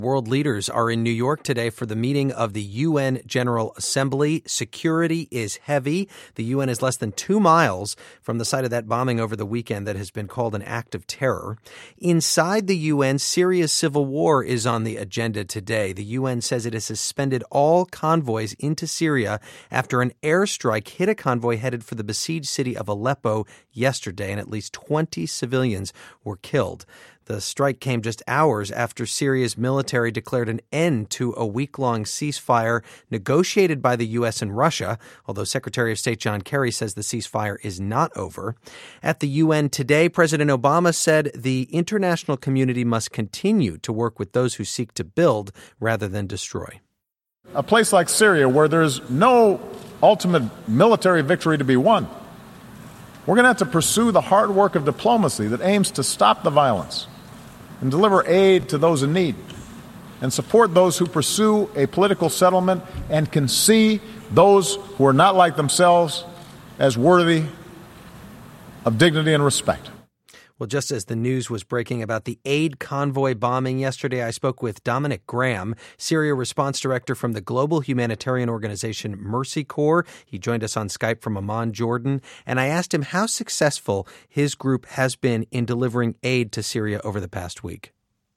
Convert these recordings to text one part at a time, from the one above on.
World leaders are in New York today for the meeting of the UN General Assembly. Security is heavy. The UN is less than 2 miles from the site of that bombing over the weekend that has been called an act of terror. Inside the UN, Syria's civil war is on the agenda today. The UN says it has suspended all convoys into Syria after an airstrike hit a convoy headed for the besieged city of Aleppo yesterday, and at least 20 civilians were killed. The strike came just hours after Syria's military declared an end to a week-long ceasefire negotiated by the U.S. and Russia, although Secretary of State John Kerry says the ceasefire is not over. At the UN today, President Obama said the international community must continue to work with those who seek to build rather than destroy. A place like Syria, where there's no ultimate military victory to be won, we're going to have to pursue the hard work of diplomacy that aims to stop the violence and deliver aid to those in need, and support those who pursue a political settlement and can see those who are not like themselves as worthy of dignity and respect. Well, just as the news was breaking about the aid convoy bombing yesterday, I spoke with Dominic Graham, Syria response director from the global humanitarian organization Mercy Corps. He joined us on Skype from Amman, Jordan, and I asked him how successful his group has been in delivering aid to Syria over the past week.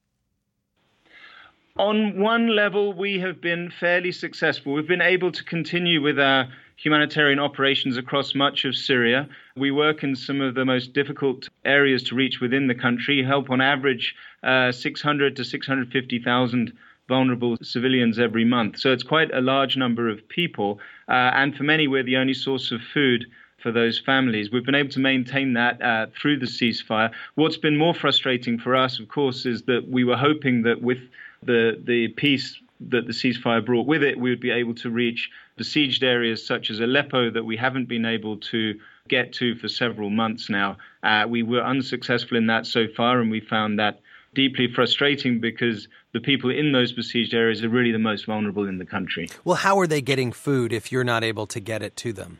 On one level, we have been fairly successful. We've been able to continue with our humanitarian operations across much of Syria. We work in some of the most difficult areas to reach within the country, help on average 600 to 650,000 vulnerable civilians every month. So it's quite a large number of people. And for many, we're the only source of food for those families. We've been able to maintain that through the ceasefire. What's been more frustrating for us, of course, is that we were hoping that with the peace that the ceasefire brought with it, we would be able to reach besieged areas such as Aleppo that we haven't been able to get to for several months now. We were unsuccessful in that so far, and we found that deeply frustrating because the people in those besieged areas are really the most vulnerable in the country. Well, how are they getting food if you're not able to get it to them?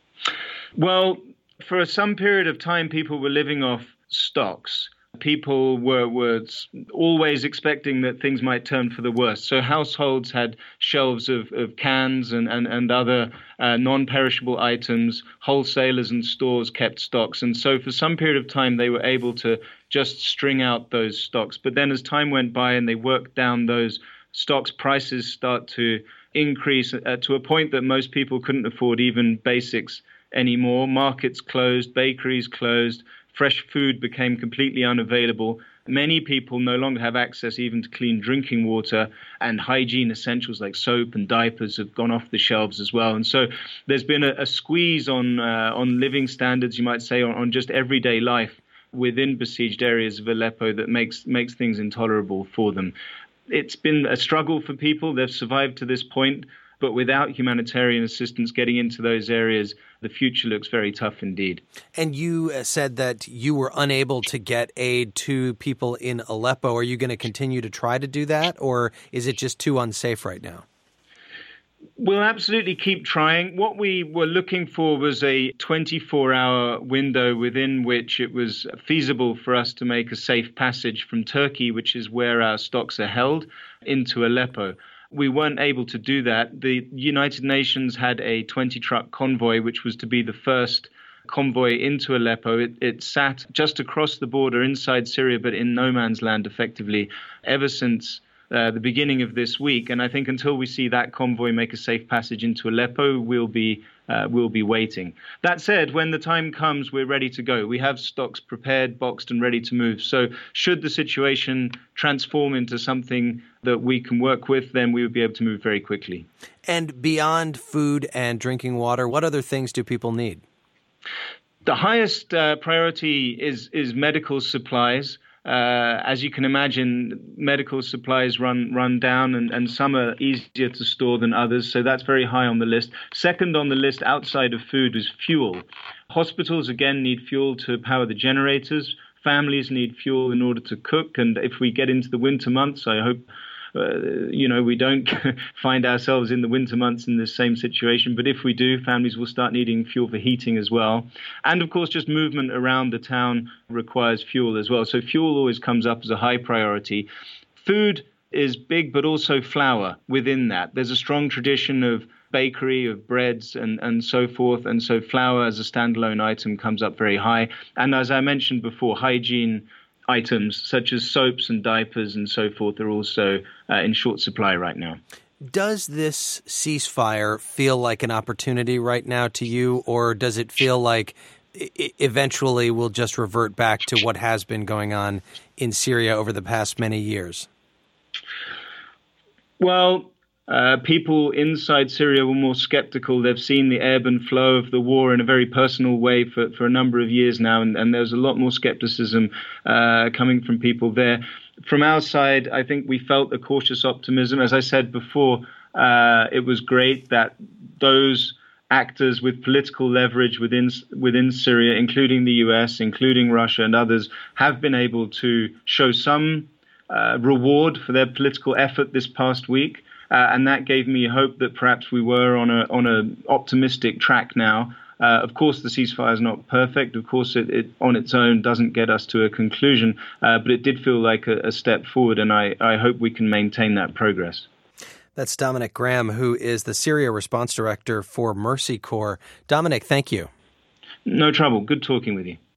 Well, for some period of time, people were living off stocks. People were always expecting that things might turn for the worst. So households had shelves of cans and other non-perishable items. Wholesalers and stores kept stocks. And so for some period of time, they were able to just string out those stocks. But then as time went by and they worked down those stocks, prices start to increase to a point that most people couldn't afford even basics anymore. Markets closed, bakeries closed. Fresh food became completely unavailable. Many people no longer have access even to clean drinking water, and hygiene essentials like soap and diapers have gone off the shelves as well. And so there's been a squeeze on living standards, you might say, on just everyday life within besieged areas of Aleppo that makes things intolerable for them. It's been a struggle for people. They've survived to this point, but without humanitarian assistance getting into those areas, the future looks very tough indeed. And you said that you were unable to get aid to people in Aleppo. Are you going to continue to try to do that, or is it just too unsafe right now? We'll absolutely keep trying. What we were looking for was a 24-hour window within which it was feasible for us to make a safe passage from Turkey, which is where our stocks are held, into Aleppo. We weren't able to do that. The United Nations had a 20-truck convoy, which was to be the first convoy into Aleppo. It sat just across the border inside Syria, but in no man's land, effectively, ever since the beginning of this week. And I think until we see that convoy make a safe passage into Aleppo, we'll be waiting. That said, when the time comes, we're ready to go. We have stocks prepared, boxed, and ready to move. So should the situation transform into something that we can work with, then we would be able to move very quickly. And beyond food and drinking water, what other things do people need? The highest priority is medical supplies. As you can imagine, medical supplies run down, and some are easier to store than others. So that's very high on the list. Second on the list outside of food is fuel. Hospitals, again, need fuel to power the generators. Families need fuel in order to cook. And if we get into the winter months, I hope we don't find ourselves in the winter months in the same situation. But if we do, families will start needing fuel for heating as well. And of course, just movement around the town requires fuel as well. So fuel always comes up as a high priority. Food is big, but also flour within that. There's a strong tradition of bakery, of breads and so forth. And so flour as a standalone item comes up very high. And as I mentioned before, hygiene items such as soaps and diapers and so forth are also in short supply right now. Does this ceasefire feel like an opportunity right now to you, or does it feel like eventually we'll just revert back to what has been going on in Syria over the past many years? Well, people inside Syria were more skeptical. They've seen the ebb and flow of the war in a very personal way for a number of years now, and there's a lot more skepticism coming from people there. From our side, I think we felt a cautious optimism. As I said before, it was great that those actors with political leverage within Syria, including the US, including Russia and others, have been able to show some reward for their political effort this past week. And that gave me hope that perhaps we were on an optimistic track now. Of course, the ceasefire is not perfect. Of course, it on its own doesn't get us to a conclusion, but it did feel like a step forward, and I hope we can maintain that progress. That's Dominic Graham, who is the Syria Response Director for Mercy Corps. Dominic, thank you. No trouble. Good talking with you.